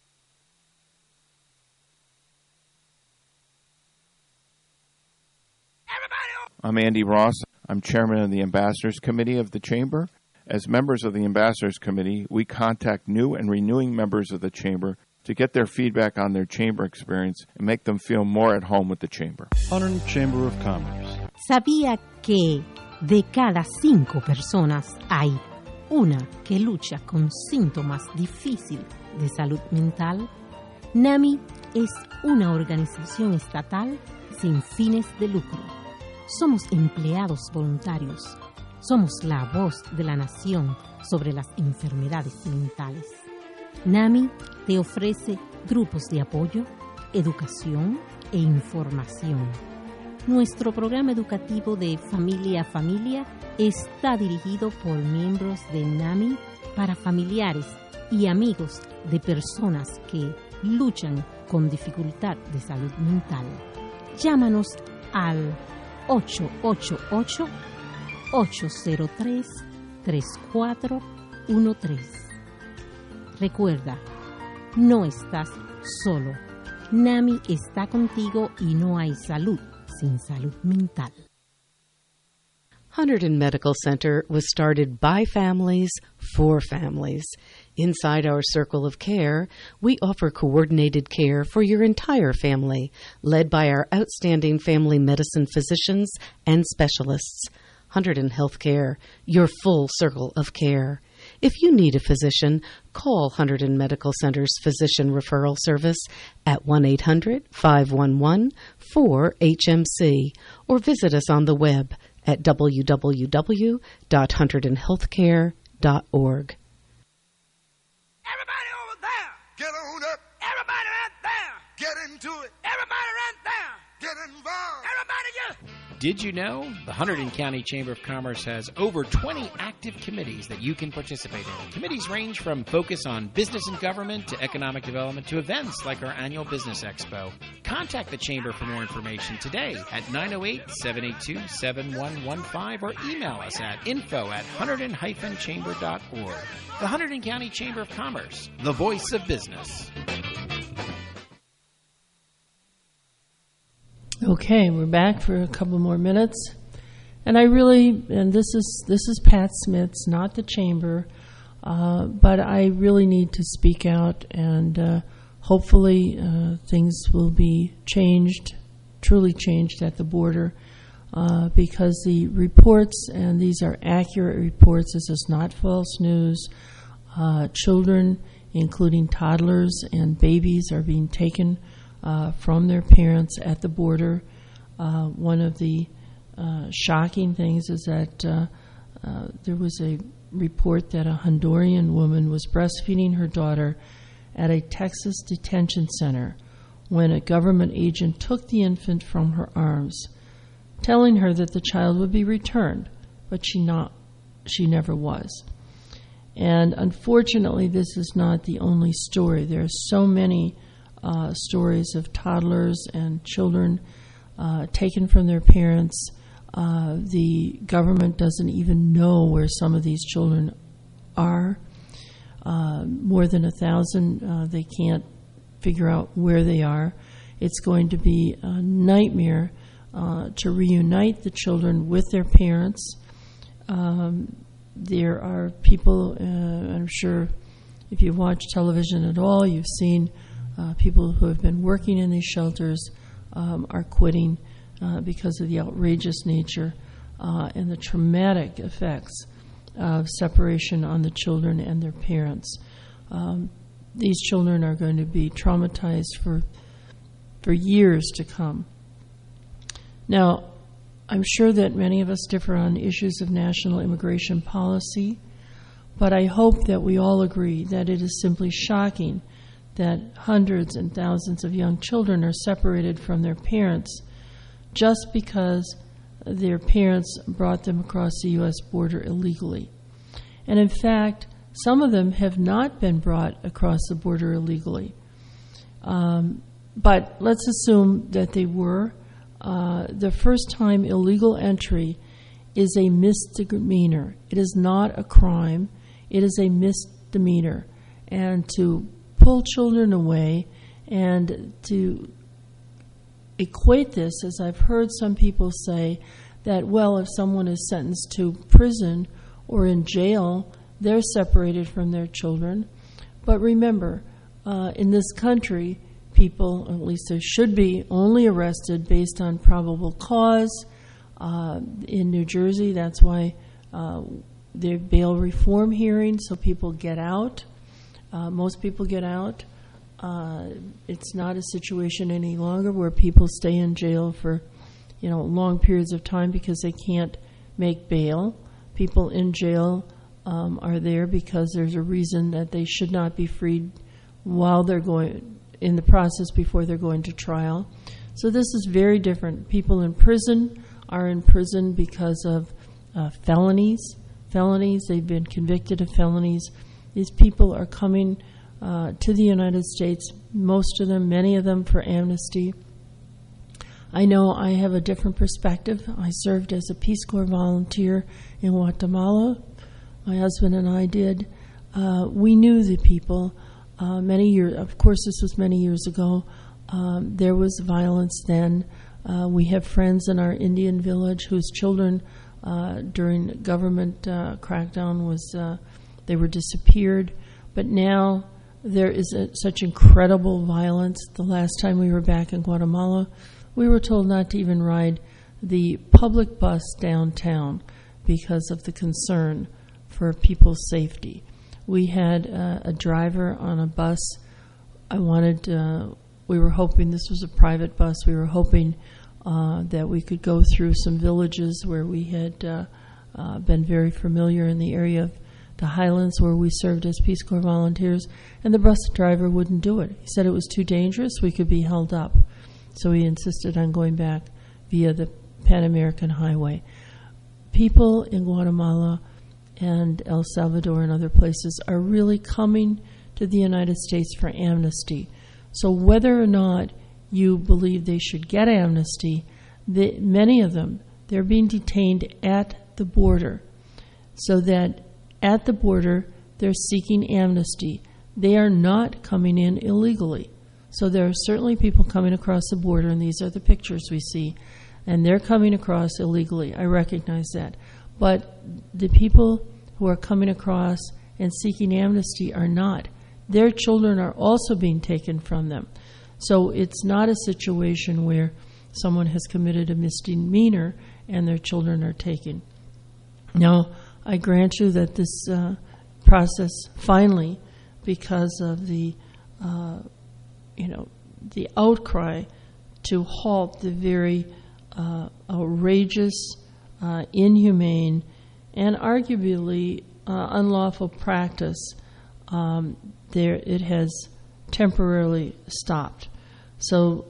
I'm Andy Ross. I'm chairman of the Ambassadors Committee of the Chamber. As members of the Ambassadors Committee, we contact new and renewing members of the Chamber to get their feedback on their Chamber experience and make them feel more at home with the Chamber. Hunterdon Chamber of Commerce. ¿Sabía que de cada cinco personas hay una que lucha con síntomas difíciles de salud mental? NAMI es una organización estatal sin fines de lucro. Somos empleados voluntarios. Somos la voz de la nación sobre las enfermedades mentales. NAMI te ofrece grupos de apoyo, educación e información. Nuestro programa educativo de Familia a Familia está dirigido por miembros de NAMI para familiares y amigos de personas que luchan con dificultad de salud mental. Llámanos al ocho ocho ocho, ocho cero tres, tres cuatro uno tres. Recuerda, no estás solo. NAMI está contigo y no hay salud sin salud mental. Hunterdon Medical Center was started by families for families. Inside our circle of care, we offer coordinated care for your entire family, led by our outstanding family medicine physicians and specialists. Hunterdon Healthcare, your full circle of care. If you need a physician, call Hunterdon Medical Center's Physician Referral Service at one eight hundred, five one one, four H M C or visit us on the web at w w w dot hunterdon healthcare dot org. Get on up. Everybody right there. Did you know? The Hunterdon County Chamber of Commerce has over twenty active committees that you can participate in. Committees range from focus on business and government to economic development to events like our annual Business Expo. Contact the Chamber for more information today at nine oh eight, seven eight two, seven one one five or email us at info at hunterdon dash chamber dot org. The Hunterdon County Chamber of Commerce, the voice of business. Okay, we're back for a couple more minutes. And I really, and this is this is Pat Smits, not the Chamber, uh, but I really need to speak out, and uh, hopefully uh, things will be changed, truly changed at the border, uh, because the reports, and these are accurate reports, this is not false news, uh, children, including toddlers and babies, are being taken Uh, from their parents at the border. Uh, one of the uh, shocking things is that uh, uh, there was a report that a Honduran woman was breastfeeding her daughter at a Texas detention center when a government agent took the infant from her arms, telling her that the child would be returned, but she not she never was. And unfortunately, this is not the only story. There are so many Uh, stories of toddlers and children uh, taken from their parents. Uh, the government doesn't even know where some of these children are. Uh, more than a thousand, uh, they can't figure out where they are. It's going to be a nightmare uh, to reunite the children with their parents. Um, there are people, uh, I'm sure if you watch television at all, you've seen Uh, people who have been working in these shelters um, are quitting uh, because of the outrageous nature uh, and the traumatic effects of separation on the children and their parents. Um, these children are going to be traumatized for for years to come. Now, I'm sure that many of us differ on issues of national immigration policy, but I hope that we all agree that it is simply shocking that hundreds and thousands of young children are separated from their parents just because their parents brought them across the U S border illegally. And in fact, some of them have not been brought across the border illegally. Um, but let's assume that they were. Uh, the first-time illegal entry is a misdemeanor. It is not a crime. It is a misdemeanor. And to pull children away and to equate this, as I've heard some people say, that, well, if someone is sentenced to prison or in jail, they're separated from their children. But remember, uh, in this country, people, at least they should be, only arrested based on probable cause. Uh, in New Jersey, that's why uh, there are bail reform hearings, so people get out. Uh, most people get out. Uh, it's not a situation any longer where people stay in jail for, you know, long periods of time because they can't make bail. People in jail um, are there because there's a reason that they should not be freed while they're going in the process before they're going to trial. So this is very different. People in prison are in prison because of uh, felonies. Felonies, they've been convicted of felonies. These people are coming uh, to the United States, most of them, many of them, for amnesty. I know I have a different perspective. I served as a Peace Corps volunteer in Guatemala. My husband and I did. Uh, we knew the people uh, many years, of course this was many years ago. Um, there was violence then. Uh, we have friends in our Indian village whose children uh, during government uh, crackdown was uh, they were disappeared, but now there is a, such incredible violence. The last time we were back in Guatemala, we were told not to even ride the public bus downtown because of the concern for people's safety. We had uh, a driver on a bus. I wanted, uh, we were hoping, this was a private bus, we were hoping uh, that we could go through some villages where we had uh, uh, been very familiar in the area of the Highlands where we served as Peace Corps volunteers, and the bus driver wouldn't do it. He said it was too dangerous, we could be held up. So he insisted on going back via the Pan American Highway. People in Guatemala and El Salvador and other places are really coming to the United States for amnesty. So whether or not you believe they should get amnesty, the, many of them, they're being detained at the border, so that at the border they're seeking amnesty. They are not coming in illegally. So there are certainly people coming across the border, and these are the pictures we see, and they're coming across illegally. I recognize that. But the people who are coming across and seeking amnesty are not. Their children are also being taken from them. So it's not a situation where someone has committed a misdemeanor and their children are taken. Now, I grant you that this uh, process finally, because of the uh, you know, the outcry to halt the very uh, outrageous, uh, inhumane, and arguably uh, unlawful practice, um, there it has temporarily stopped. So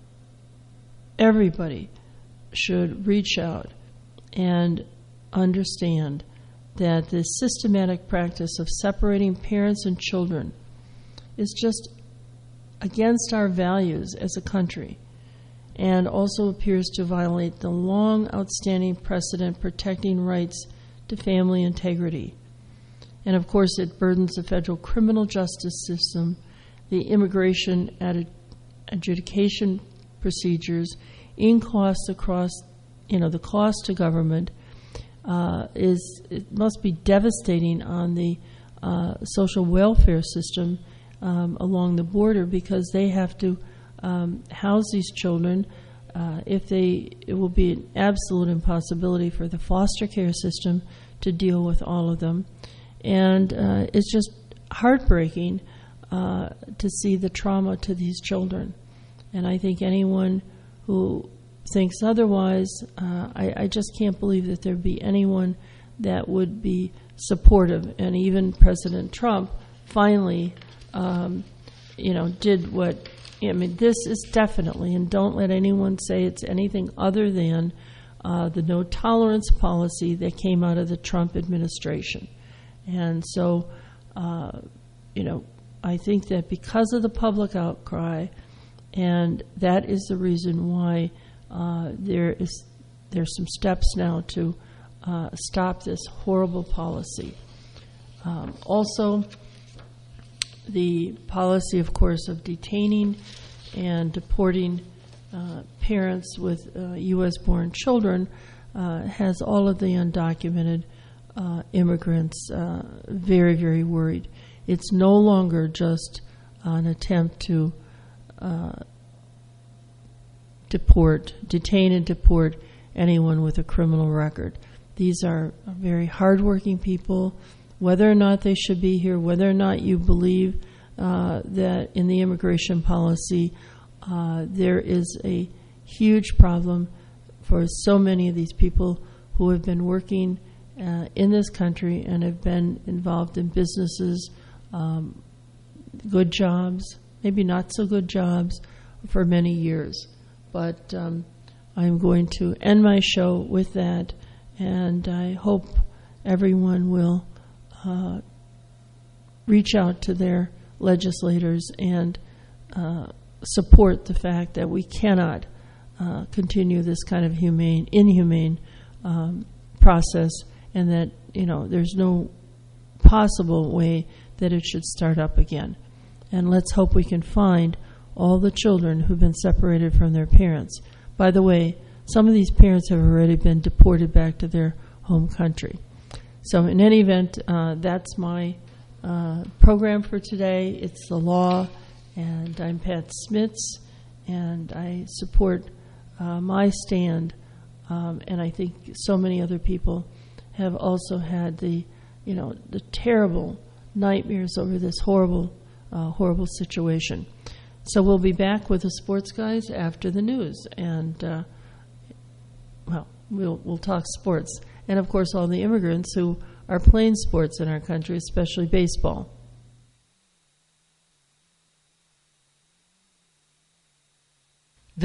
everybody should reach out and understand that the systematic practice of separating parents and children is just against our values as a country, and also appears to violate the long outstanding precedent protecting rights to family integrity. And of course it burdens the federal criminal justice system, the immigration ad- adjudication procedures, in costs across, you know, the cost to government uh, is, it must be devastating on the uh, social welfare system Um, along the border, because they have to um, house these children. Uh, if they, it will be an absolute impossibility for the foster care system to deal with all of them, and uh, it's just heartbreaking uh, to see the trauma to these children. And I think anyone who thinks otherwise, uh, I, I just can't believe that there'd be anyone that would be supportive. And even President Trump finally Um, you know, did what, I mean, this is definitely, and don't let anyone say it's anything other than uh, the no tolerance policy that came out of the Trump administration. And so, uh, you know, I think that because of the public outcry, and that is the reason why uh, there is there's some steps now to uh, stop this horrible policy. Um, also, the policy, of course, of detaining and deporting uh, parents with uh, U S-born children uh, has all of the undocumented uh, immigrants uh, very, very worried. It's no longer just an attempt to uh, deport, detain and deport anyone with a criminal record. These are very hardworking people. Whether or not they should be here, whether or not you believe uh, that in the immigration policy uh, there is a huge problem for so many of these people who have been working uh, in this country and have been involved in businesses, um, good jobs, maybe not so good jobs, for many years. But um, I'm going to end my show with that, and I hope everyone will Uh, reach out to their legislators and uh, support the fact that we cannot uh, continue this kind of humane, inhumane um, process, and that, you know, there's no possible way that it should start up again. And let's hope we can find all the children who've been separated from their parents. By the way, some of these parents have already been deported back to their home country. So in any event, uh, that's my uh, program for today. It's the law, and I'm Pat Smits, and I support uh, my stand, um, and I think so many other people have also had the, you know, the terrible nightmares over this horrible, uh, horrible situation. So we'll be back with the sports guys after the news, and uh, well, we'll we'll talk sports, and of course all the immigrants who are playing sports in our country, especially baseball. The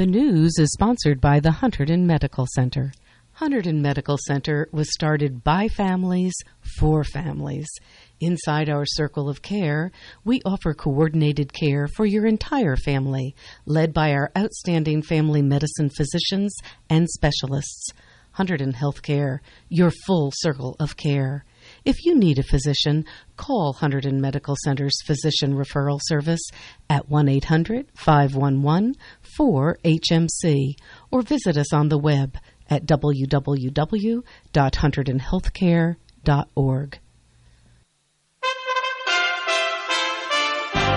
The news is sponsored by the Hunterdon Medical Center. Hunterdon Medical Center was started by families for families. Inside our circle of care, we offer coordinated care for your entire family, led by our outstanding family medicine physicians and specialists. Hunterdon Healthcare, your full circle of care. If you need a physician, call Hunterdon Medical Center's Physician Referral Service at one eight hundred, five one one, four H M C or visit us on the web at w w w dot hunterdon healthcare dot org.